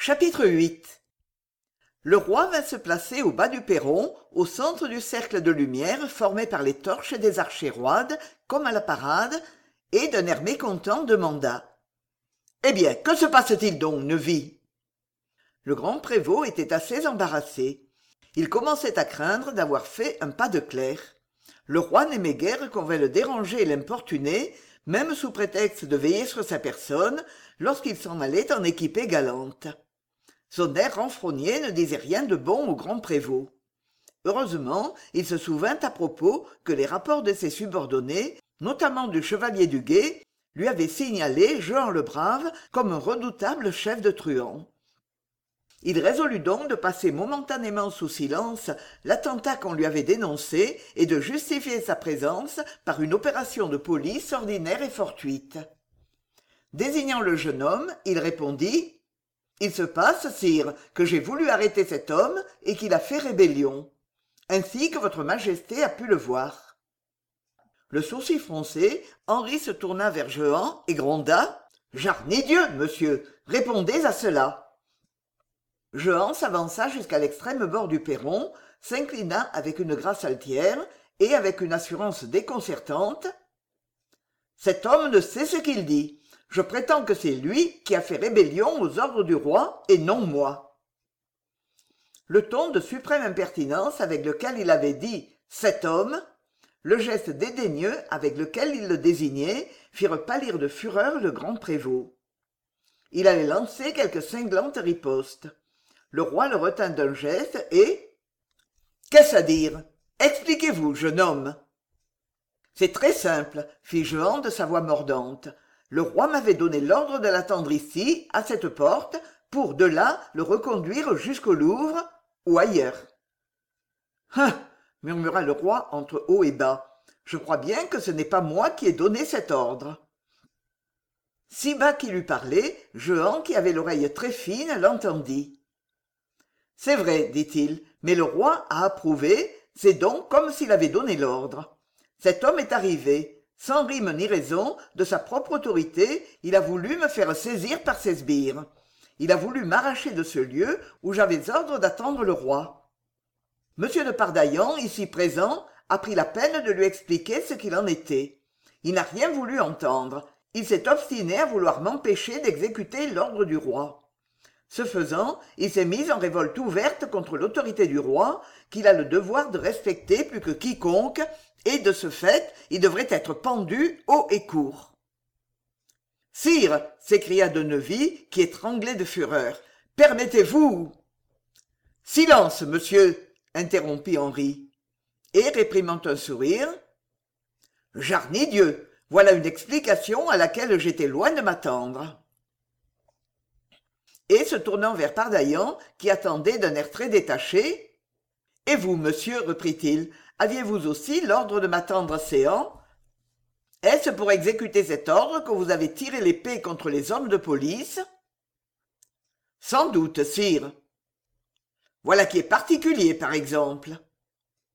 Chapitre 8. Le roi vint se placer au bas du perron, au centre du cercle de lumière formé par les torches des archers roides, comme à la parade, et d'un air mécontent demanda. « Eh bien, que se passe-t-il donc, Neuvy ?» Le grand prévôt était assez embarrassé. Il commençait à craindre d'avoir fait un pas de clerc. Le roi n'aimait guère qu'on vînt le déranger et l'importuner, même sous prétexte de veiller sur sa personne, lorsqu'il s'en allait en équipée galante. Son air renfrogné ne disait rien de bon au grand prévôt. Heureusement, il se souvint à propos que les rapports de ses subordonnés, notamment du chevalier du Guet, lui avaient signalé Jehan le Brave comme un redoutable chef de truands. Il résolut donc de passer momentanément sous silence l'attentat qu'on lui avait dénoncé et de justifier sa présence par une opération de police ordinaire et fortuite. Désignant le jeune homme, il répondit « Il se passe, sire, que j'ai voulu arrêter cet homme et qu'il a fait rébellion, ainsi que votre majesté a pu le voir. » Le sourcil froncé, Henri se tourna vers Jehan et gronda « Jarnidieu, monsieur, répondez à cela !» Jehan s'avança jusqu'à l'extrême bord du perron, s'inclina avec une grâce altière et avec une assurance déconcertante. « Cet homme ne sait ce qu'il dit. Je prétends que c'est lui qui a fait rébellion aux ordres du roi et non moi. » Le ton de suprême impertinence avec lequel il avait dit « cet homme », le geste dédaigneux avec lequel il le désignait, firent pâlir de fureur le grand prévôt. Il allait lancer quelque cinglante riposte. Le roi le retint d'un geste et « Qu'est-ce à dire ? Expliquez-vous, jeune homme. » « C'est très simple, fit Jehan de sa voix mordante. Le roi m'avait donné l'ordre de l'attendre ici, à cette porte, pour de là le reconduire jusqu'au Louvre ou ailleurs. « Hein !» murmura le roi entre haut et bas. « Je crois bien que ce n'est pas moi qui ai donné cet ordre. » Si bas qu'il eût parlé, Jehan, qui avait l'oreille très fine, l'entendit. « C'est vrai, dit-il, mais le roi a approuvé, c'est donc comme s'il avait donné l'ordre. Cet homme est arrivé. Sans rime ni raison, de sa propre autorité, il a voulu me faire saisir par ses sbires. Il a voulu m'arracher de ce lieu où j'avais ordre d'attendre le roi. Monsieur de Pardaillan, ici présent, a pris la peine de lui expliquer ce qu'il en était. Il n'a rien voulu entendre. Il s'est obstiné à vouloir m'empêcher d'exécuter l'ordre du roi. Ce faisant, il s'est mis en révolte ouverte contre l'autorité du roi, qu'il a le devoir de respecter plus que quiconque, et de ce fait, il devrait être pendu haut et court. « Sire !» s'écria de Neuvy, qui étranglait de fureur. « Permettez-vous » « Silence, monsieur !» interrompit Henri. Et, réprimant un sourire, « Jarnidieu, voilà une explication à laquelle j'étais loin de m'attendre. » Et, se tournant vers Pardaillan, qui attendait d'un air très détaché, « Et vous, monsieur, reprit-il, aviez-vous aussi l'ordre de m'attendre séant ? Est-ce pour exécuter cet ordre que vous avez tiré l'épée contre les hommes de police ? » « Sans doute, sire. » « Voilà qui est particulier, par exemple. »« Comment ?»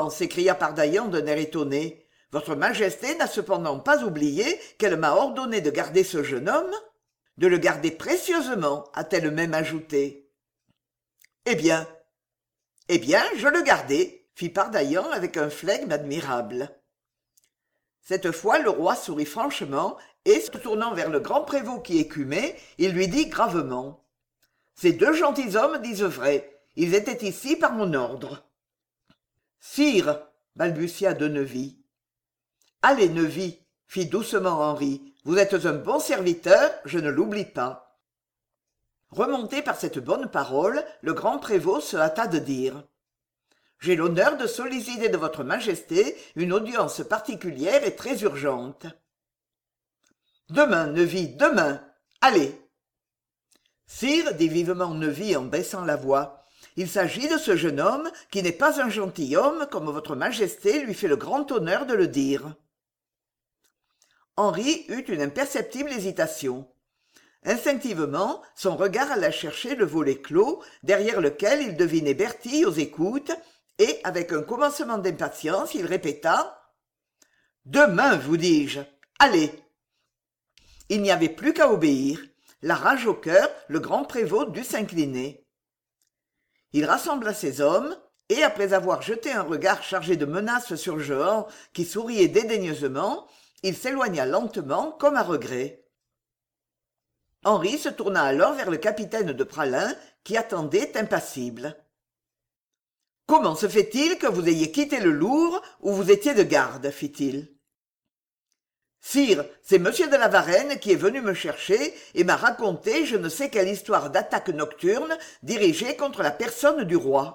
s'écria Pardaillan d'un air étonné. « Votre majesté n'a cependant pas oublié qu'elle m'a ordonné de garder ce jeune homme ? De le garder précieusement, a-t-elle même ajouté. « Eh bien, je le gardai, » fit Pardaillan avec un flegme admirable. Cette fois, le roi sourit franchement et, se tournant vers le grand prévôt qui écumait, il lui dit gravement. Ces deux gentilshommes disent vrai. Ils étaient ici par mon ordre. « Sire, » balbutia de Neuvy. « Allez, Neuvy, » fit doucement Henri. « Vous êtes un bon serviteur, je ne l'oublie pas. » Remonté par cette bonne parole, le grand prévôt se hâta de dire. « J'ai l'honneur de solliciter de votre majesté une audience particulière et très urgente. »« Demain, Neuvy, demain. Allez !» « Sire, dit vivement Neuvy en baissant la voix, il s'agit de ce jeune homme qui n'est pas un gentilhomme comme votre majesté lui fait le grand honneur de le dire. » Henri eut une imperceptible hésitation. Instinctivement, son regard alla chercher le volet clos, derrière lequel il devinait Bertille aux écoutes, et, avec un commencement d'impatience, il répéta « Demain, vous dis-je. Allez !» Il n'y avait plus qu'à obéir. La rage au cœur, le grand prévôt dut s'incliner. Il rassembla ses hommes, et après avoir jeté un regard chargé de menaces sur Jehan, qui souriait dédaigneusement, il s'éloigna lentement, comme à regret. Henri se tourna alors vers le capitaine de Praslin, qui attendait impassible. « Comment se fait-il que vous ayez quitté le Louvre, où vous étiez de garde ?» fit-il. « Sire, c'est monsieur de la Varenne qui est venu me chercher et m'a raconté je ne sais quelle histoire d'attaque nocturne dirigée contre la personne du roi. »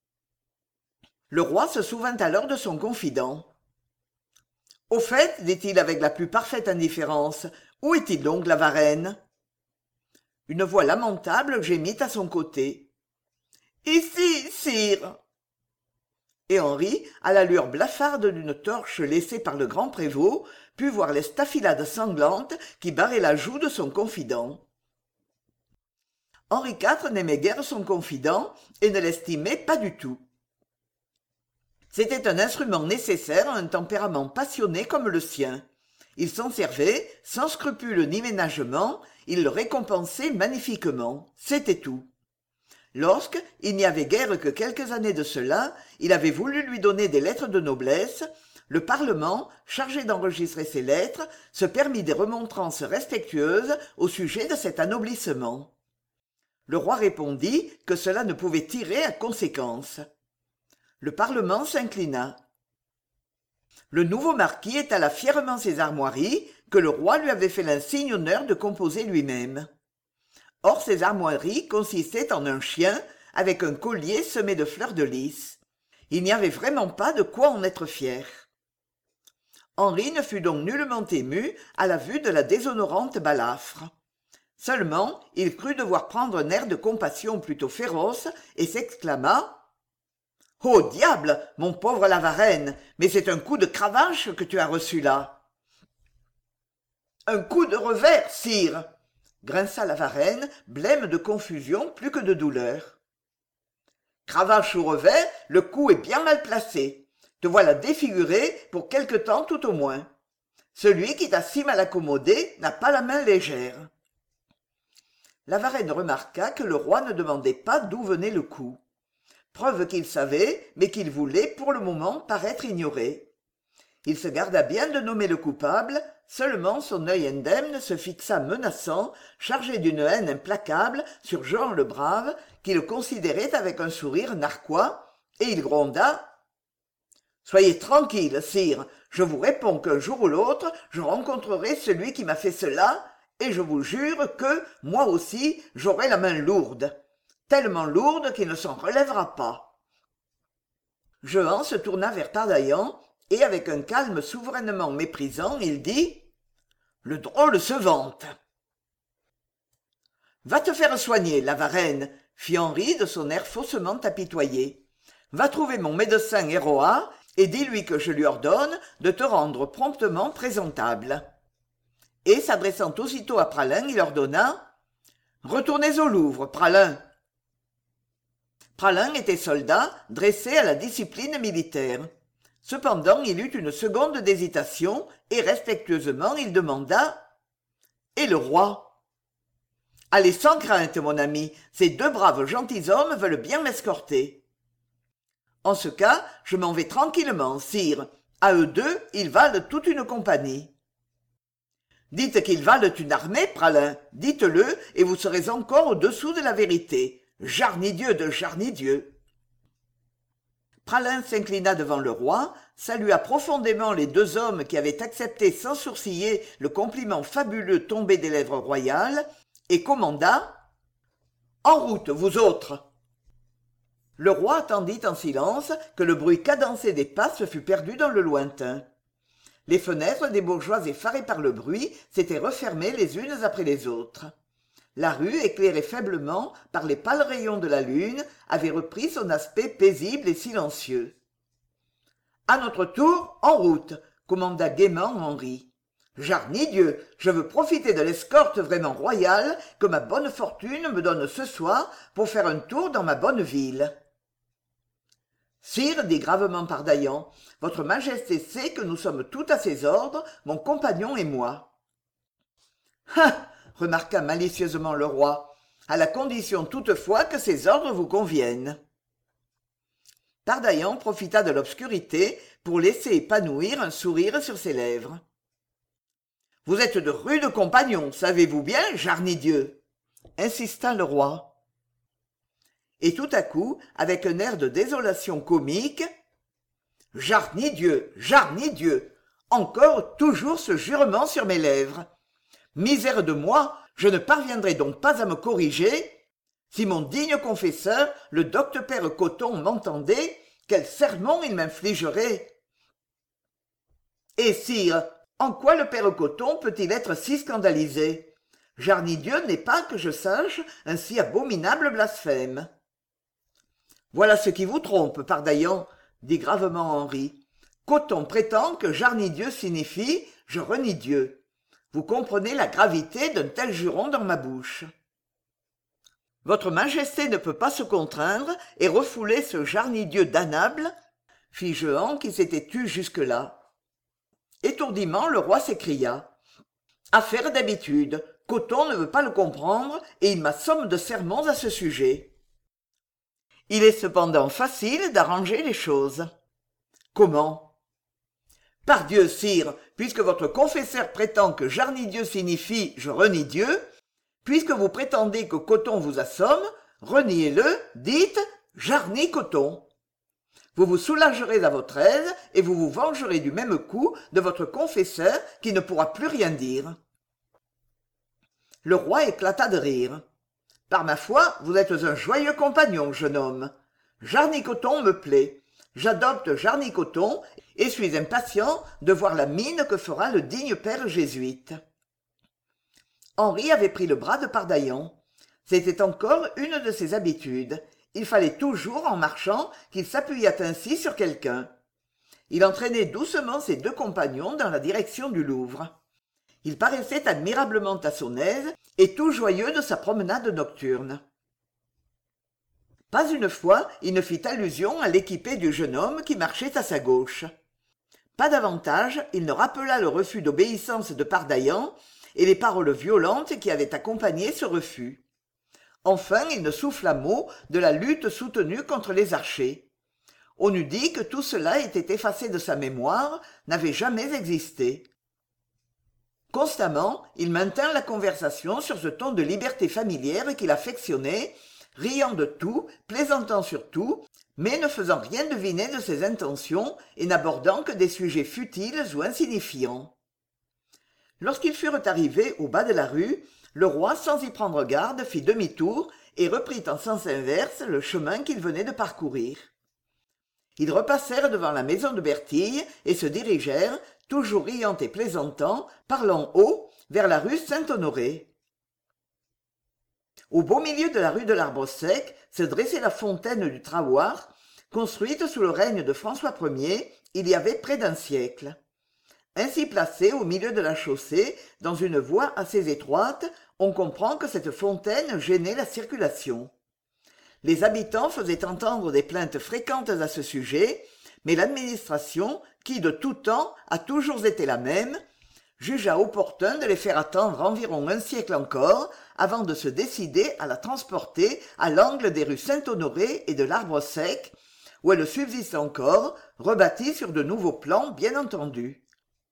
Le roi se souvint alors de son confident. « Au fait, dit-il avec la plus parfaite indifférence, où est-il donc, la Varenne ?» Une voix lamentable gémit à son côté. « Ici, sire !» Et Henri, à la lueur blafarde d'une torche laissée par le grand prévôt, put voir les staphylades sanglantes qui barraient la joue de son confident. Henri IV n'aimait guère son confident et ne l'estimait pas du tout. C'était un instrument nécessaire à un tempérament passionné comme le sien. Il s'en servait, sans scrupule ni ménagement, il le récompensait magnifiquement. C'était tout. Lorsque, il n'y avait guère que quelques années de cela, il avait voulu lui donner des lettres de noblesse, le Parlement, chargé d'enregistrer ces lettres, se permit des remontrances respectueuses au sujet de cet anoblissement. Le roi répondit que cela ne pouvait tirer à conséquence. Le Parlement s'inclina. Le nouveau marquis étala fièrement ses armoiries, que le roi lui avait fait l'insigne honneur de composer lui-même. Or ces armoiries consistaient en un chien avec un collier semé de fleurs de lys. Il n'y avait vraiment pas de quoi en être fier. Henri ne fut donc nullement ému à la vue de la déshonorante balafre. Seulement, il crut devoir prendre un air de compassion plutôt féroce et s'exclama « Oh diable, mon pauvre Lavarenne, mais c'est un coup de cravache que tu as reçu là !»« Un coup de revers, sire !» grinça Lavarenne, blême de confusion plus que de douleur. « Cravache ou revers, le coup est bien mal placé. Te voilà défiguré pour quelque temps tout au moins. Celui qui t'a si mal accommodé n'a pas la main légère. » Lavarenne remarqua que le roi ne demandait pas d'où venait le coup. Preuve qu'il savait, mais qu'il voulait pour le moment paraître ignorer. Il se garda bien de nommer le coupable, seulement son œil indemne se fixa menaçant, chargé d'une haine implacable, sur Jehan le Brave, qui le considérait avec un sourire narquois, et il gronda « Soyez tranquille, sire, je vous réponds qu'un jour ou l'autre, je rencontrerai celui qui m'a fait cela, et je vous jure que, moi aussi, j'aurai la main lourde. Tellement lourde qu'il ne s'en relèvera pas. » Jehan se tourna vers Pardaillan, et avec un calme souverainement méprisant, il dit « Le drôle se vante. »« Va te faire soigner, Lavarenne, » fit Henri de son air faussement apitoyé. « Va trouver mon médecin Héroat, et dis-lui que je lui ordonne de te rendre promptement présentable. » Et s'adressant aussitôt à Praslin, il ordonna « Retournez au Louvre, Praslin. » Praslin était soldat, dressé à la discipline militaire. Cependant, il eut une seconde d'hésitation, et respectueusement il demanda « Et le roi ?»« Allez sans crainte, mon ami, ces deux braves gentilshommes veulent bien m'escorter. »« En ce cas, je m'en vais tranquillement, sire. À eux deux, ils valent toute une compagnie. » « Dites qu'ils valent une armée, Praslin, dites-le, et vous serez encore au-dessous de la vérité. Jarnidieu de Jarnidieu !» Praslin s'inclina devant le roi, salua profondément les deux hommes qui avaient accepté sans sourciller le compliment fabuleux tombé des lèvres royales, et commanda « En route, vous autres !» Le roi attendit en silence que le bruit cadencé des pas se fût perdu dans le lointain. Les fenêtres des bourgeois effarés par le bruit s'étaient refermées les unes après les autres. La rue, éclairée faiblement par les pâles rayons de la lune, avait repris son aspect paisible et silencieux. « À notre tour, en route !» commanda gaiement Henri. « Jarnidieu, je veux profiter de l'escorte vraiment royale que ma bonne fortune me donne ce soir pour faire un tour dans ma bonne ville. » « Sire, dit gravement Pardaillan, votre majesté sait que nous sommes tout à ses ordres, mon compagnon et moi. »« Ah ! remarqua malicieusement le roi, à la condition toutefois que ces ordres vous conviennent. Pardaillan profita de l'obscurité pour laisser épanouir un sourire sur ses lèvres. « Vous êtes de rudes compagnons, savez-vous bien, Jarnidieu ?» insista le roi. Et tout à coup, avec un air de désolation comique, « Jarnidieu, Jarnidieu, encore toujours ce jurement sur mes lèvres. Misère de moi, je ne parviendrai donc pas à me corriger. Si mon digne confesseur, le docteur-père Coton, m'entendait, quel sermon il m'infligerait. Et sire, en quoi le père Coton peut-il être si scandalisé? Jarnidieu n'est pas, que je sache, un si abominable blasphème. Voilà ce qui vous trompe, Pardaillan, dit gravement Henri. Coton prétend que Jarnidieu signifie « je renie Dieu ». Vous comprenez la gravité d'un tel juron dans ma bouche. Votre majesté ne peut pas se contraindre et refouler ce Jarnidieu damnable, fit Jehan qui s'était tu jusque-là. Étourdiment, le roi s'écria. Affaire d'habitude, Coton ne veut pas le comprendre et il m'assomme de sermons à ce sujet. Il est cependant facile d'arranger les choses. Comment? Pardieu, sire, puisque votre confesseur prétend que Jarnidieu signifie « je renie Dieu », puisque vous prétendez que Coton vous assomme, reniez-le, dites « Jarni Coton ». Vous vous soulagerez à votre aise et vous vous vengerez du même coup de votre confesseur qui ne pourra plus rien dire. Le roi éclata de rire. « Par ma foi, vous êtes un joyeux compagnon, jeune homme. Jarni Coton me plaît. J'adopte Jarni Coton et suis impatient de voir la mine que fera le digne père jésuite. » Henri avait pris le bras de Pardaillan. C'était encore une de ses habitudes. Il fallait toujours, en marchant, qu'il s'appuyât ainsi sur quelqu'un. Il entraînait doucement ses deux compagnons dans la direction du Louvre. Il paraissait admirablement à son aise et tout joyeux de sa promenade nocturne. Pas une fois il ne fit allusion à l'équipée du jeune homme qui marchait à sa gauche. Pas davantage il ne rappela le refus d'obéissance de Pardaillan et les paroles violentes qui avaient accompagné ce refus. Enfin, il ne souffla mot de la lutte soutenue contre les archers. On eût dit que tout cela était effacé de sa mémoire, n'avait jamais existé. Constamment, il maintint la conversation sur ce ton de liberté familière qu'il affectionnait, riant de tout, plaisantant sur tout, mais ne faisant rien deviner de ses intentions et n'abordant que des sujets futiles ou insignifiants. Lorsqu'ils furent arrivés au bas de la rue, le roi, sans y prendre garde, fit demi-tour et reprit en sens inverse le chemin qu'il venait de parcourir. Ils repassèrent devant la maison de Bertille et se dirigèrent, toujours riant et plaisantant, parlant haut, vers la rue Saint-Honoré. Au beau milieu de la rue de l'Arbre-Sec se dressait la fontaine du Trahoir, construite sous le règne de François Ier, il y avait près d'un siècle. Ainsi placée au milieu de la chaussée, dans une voie assez étroite, on comprend que cette fontaine gênait la circulation. Les habitants faisaient entendre des plaintes fréquentes à ce sujet, mais l'administration, qui de tout temps a toujours été la même, jugea opportun de les faire attendre environ un siècle encore avant de se décider à la transporter à l'angle des rues Saint-Honoré et de l'Arbre-Sec, où elle subsiste encore, rebâtie sur de nouveaux plans bien entendu.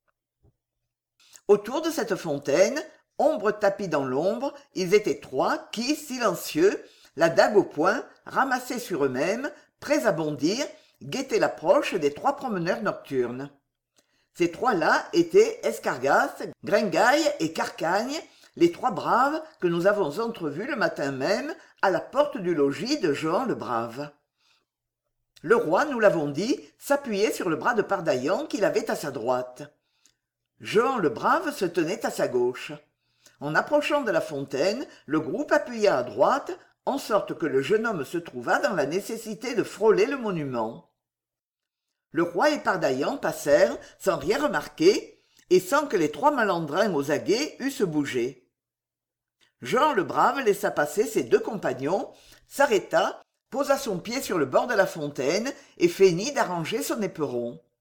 Autour de cette fontaine, ombre tapis dans l'ombre, ils étaient trois qui, silencieux, la dague au poing, ramassés sur eux-mêmes, prêts à bondir, guettaient l'approche des trois promeneurs nocturnes. Ces trois-là étaient Escargas, Gringaille et Carcagne, les trois braves que nous avons entrevus le matin même à la porte du logis de Jehan le Brave. Le roi, nous l'avons dit, s'appuyait sur le bras de Pardaillan qu'il avait à sa droite. Jehan le Brave se tenait à sa gauche. En approchant de la fontaine, le groupe appuya à droite, en sorte que le jeune homme se trouva dans la nécessité de frôler le monument. Le roi et Pardaillan passèrent sans rien remarquer et sans que les trois malandrins aux aguets eussent bougé. Jehan le Brave laissa passer ses deux compagnons, s'arrêta, posa son pied sur le bord de la fontaine et feignit d'arranger son éperon.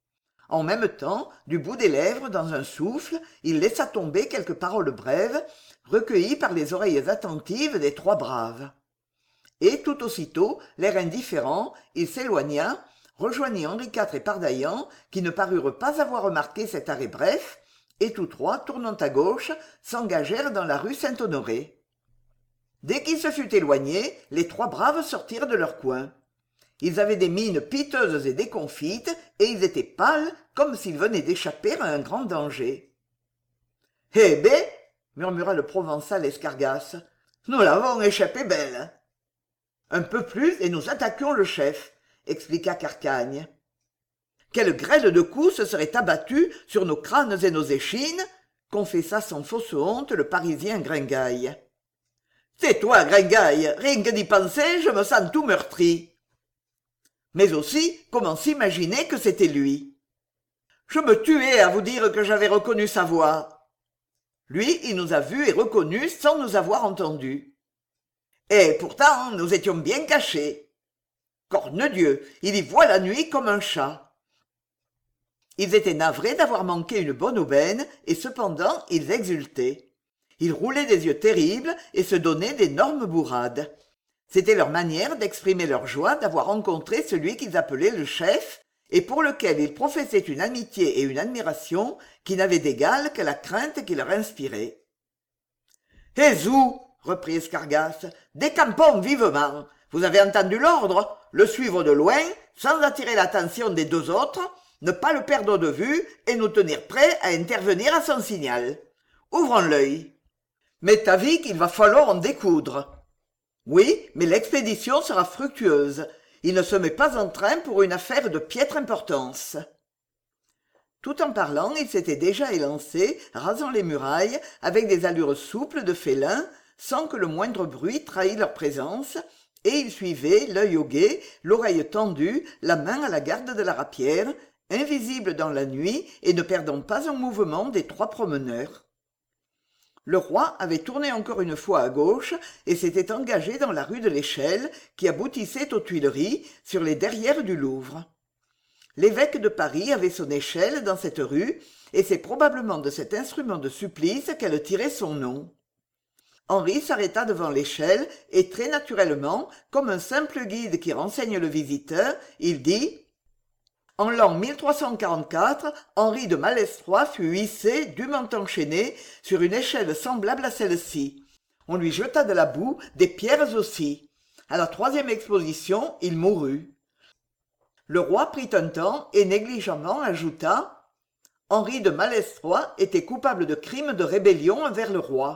En même temps, du bout des lèvres, dans un souffle, il laissa tomber quelques paroles brèves, recueillies par les oreilles attentives des trois braves. Et tout aussitôt, l'air indifférent, il s'éloigna, rejoignit Henri IV et Pardaillan, qui ne parurent pas avoir remarqué cet arrêt bref, et tous trois, tournant à gauche, s'engagèrent dans la rue Saint-Honoré. Dès qu'il se fut éloigné, les trois braves sortirent de leur coin. Ils avaient des mines piteuses et déconfites, et ils étaient pâles, comme s'ils venaient d'échapper à un grand danger. « Eh ben !» murmura le provençal Escargas, « nous l'avons échappé belle !»« Un peu plus et nous attaquions le chef, » expliqua Carcagne. « Quelle grêle de coups se serait abattue sur nos crânes et nos échines !» confessa sans fausse honte le Parisien Gringaille. « Tais-toi, Gringaille, rien que d'y penser, je me sens tout meurtri. » Mais aussi, comment s'imaginer que c'était lui? Je me tuais à vous dire que j'avais reconnu sa voix. Lui, il nous a vus et reconnus sans nous avoir entendus. Et pourtant, nous étions bien cachés. Corne-Dieu, il y voit la nuit comme un chat. Ils étaient navrés d'avoir manqué une bonne aubaine, et cependant ils exultaient. Ils roulaient des yeux terribles et se donnaient d'énormes bourrades. C'était leur manière d'exprimer leur joie d'avoir rencontré celui qu'ils appelaient le chef, et pour lequel ils professaient une amitié et une admiration qui n'avaient d'égal que la crainte qu'il leur inspirait. « Eh zou !» reprit Escargas, « décampons vivement. Vous avez entendu l'ordre, le suivre de loin, sans attirer l'attention des deux autres, ne pas le perdre de vue et nous tenir prêts à intervenir à son signal. Ouvrons l'œil. M'est avis qu'il va falloir en découdre. Oui, mais l'expédition sera fructueuse. Il ne se met pas en train pour une affaire de piètre importance. » Tout en parlant, il s'était déjà élancé, rasant les murailles, avec des allures souples de félin, sans que le moindre bruit trahît leur présence, et il suivait, l'œil au guet, l'oreille tendue, la main à la garde de la rapière, invisible dans la nuit et ne perdant pas un mouvement des trois promeneurs. Le roi avait tourné encore une fois à gauche et s'était engagé dans la rue de l'Échelle qui aboutissait aux Tuileries, sur les derrières du Louvre. L'évêque de Paris avait son échelle dans cette rue, et c'est probablement de cet instrument de supplice qu'elle tirait son nom. Henri s'arrêta devant l'échelle et très naturellement, comme un simple guide qui renseigne le visiteur, il dit « En l'an 1344, Henri de Malestroit fut hissé, dûment enchaîné, sur une échelle semblable à celle-ci. On lui jeta de la boue, des pierres aussi. À la troisième exposition, il mourut. » Le roi prit un temps et négligemment ajouta « Henri de Malestroit était coupable de crimes de rébellion envers le roi. »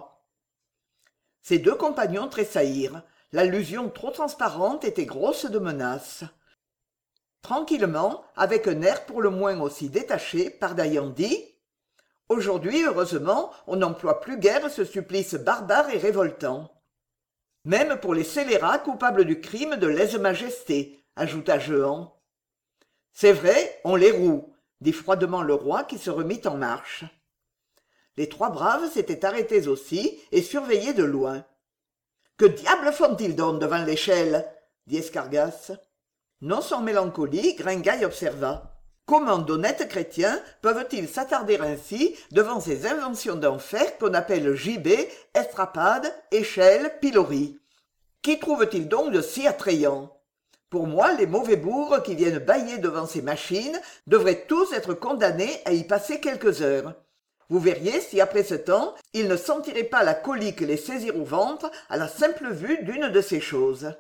Ses deux compagnons tressaillirent. L'allusion trop transparente était grosse de menace. Tranquillement, avec un air pour le moins aussi détaché, Pardaillan dit « Aujourd'hui, heureusement, on n'emploie plus guère ce supplice barbare et révoltant. » « Même pour les scélérats coupables du crime de lèse-majesté, » ajouta Jehan. « C'est vrai, on les roue, » dit froidement le roi qui se remit en marche. Les trois braves s'étaient arrêtés aussi et surveillaient de loin. « Que diable font-ils donc devant l'échelle ?» dit Escargas. Non sans mélancolie, Gringaille observa. Comment d'honnêtes chrétiens peuvent-ils s'attarder ainsi devant ces inventions d'enfer qu'on appelle gibet, estrapade, échelle, pilori? Qui trouve-t-il donc de si attrayant? Pour moi, les mauvais bourgs qui viennent bâiller devant ces machines devraient tous être condamnés à y passer quelques heures. Vous verriez si après ce temps, ils ne sentiraient pas la colique les saisir au ventre à la simple vue d'une de ces choses.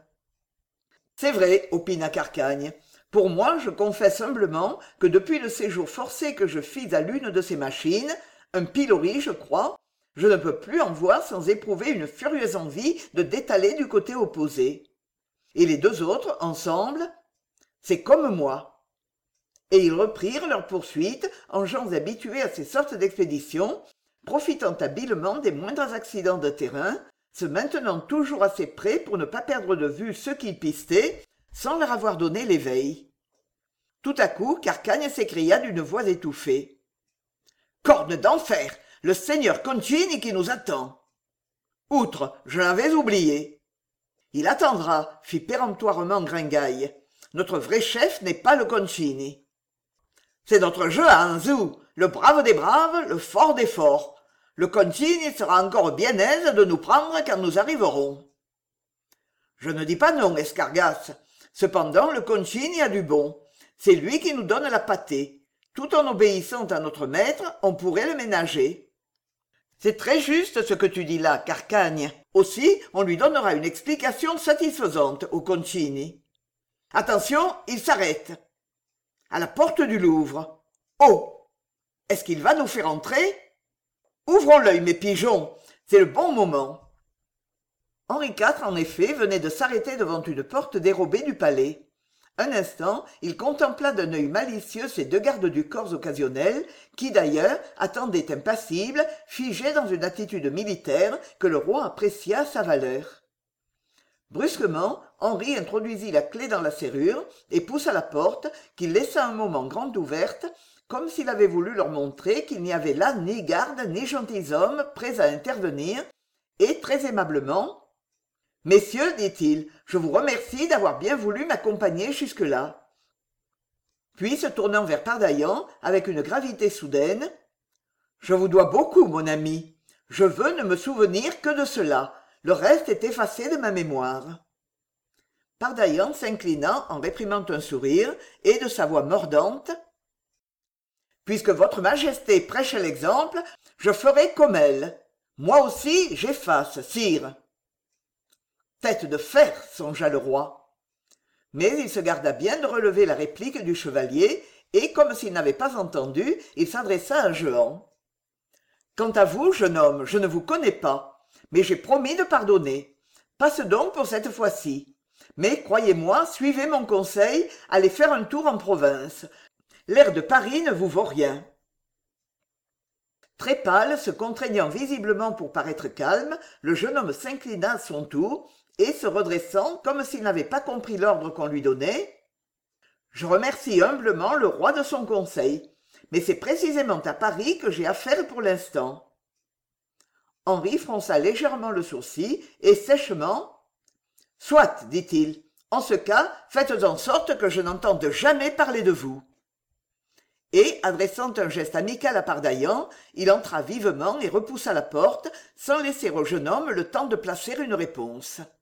C'est vrai, opina Carcagne. Pour moi, je confesse humblement que depuis le séjour forcé que je fis à l'une de ces machines, un pilori, je crois, je ne peux plus en voir sans éprouver une furieuse envie de détaler du côté opposé. Et les deux autres, ensemble, c'est comme moi. Et ils reprirent leur poursuite en gens habitués à ces sortes d'expéditions, profitant habilement des moindres accidents de terrain, se maintenant toujours assez près pour ne pas perdre de vue ceux qu'ils pistaient, sans leur avoir donné l'éveil. Tout à coup, Carcagne s'écria d'une voix étouffée. « Corne d'enfer! Le seigneur Concini qui nous attend !»« Outre, je l'avais oublié. »« Il attendra, » fit péremptoirement Gringaille. « Notre vrai chef n'est pas le Concini. » C'est notre jeu à Anzou, le brave des braves, le fort des forts. Le consigne sera encore bien aise de nous prendre quand nous arriverons. Je ne dis pas non, Escargas. Cependant, le consigne a du bon. C'est lui qui nous donne la pâtée. Tout en obéissant à notre maître, on pourrait le ménager. C'est très juste ce que tu dis là, Carcagne. Aussi, on lui donnera une explication satisfaisante au Concini. Attention, il s'arrête. À la porte du Louvre. Oh! Est-ce qu'il va nous faire entrer? Ouvrons l'œil, mes pigeons. C'est le bon moment. Henri IV, en effet, venait de s'arrêter devant une porte dérobée du palais. Un instant, il contempla d'un œil malicieux ces deux gardes du corps occasionnels, qui d'ailleurs attendaient impassibles, figés dans une attitude militaire que le roi apprécia à sa valeur. Brusquement, Henri introduisit la clef dans la serrure et poussa la porte, qu'il laissa un moment grande ouverte, comme s'il avait voulu leur montrer qu'il n'y avait là ni garde ni gentilshommes prêts à intervenir, et très aimablement « Messieurs, dit-il, je vous remercie d'avoir bien voulu m'accompagner jusque-là. » Puis, se tournant vers Pardaillan, avec une gravité soudaine, « Je vous dois beaucoup, mon ami. Je veux ne me souvenir que de cela. Le reste est effacé de ma mémoire. » Pardaillan s'inclina en réprimant un sourire, et de sa voix mordante, « Puisque votre majesté prêche l'exemple, je ferai comme elle. Moi aussi, j'efface, sire. » Tête de fer, songea le roi. Mais il se garda bien de relever la réplique du chevalier, et comme s'il n'avait pas entendu, il s'adressa à Jehan. « Quant à vous, jeune homme, je ne vous connais pas, mais j'ai promis de pardonner. Passe donc pour cette fois-ci. Mais, croyez-moi, suivez mon conseil, allez faire un tour en province. L'air de Paris ne vous vaut rien. » Très pâle, se contraignant visiblement pour paraître calme, le jeune homme s'inclina à son tour, et se redressant comme s'il n'avait pas compris l'ordre qu'on lui donnait, « Je remercie humblement le roi de son conseil, mais c'est précisément à Paris que j'ai affaire pour l'instant. » Henri fronça légèrement le sourcil et sèchement, « Soit, dit-il, en ce cas, faites en sorte que je n'entende jamais parler de vous. » Et, adressant un geste amical à Pardaillan, il entra vivement et repoussa la porte, sans laisser au jeune homme le temps de placer une réponse.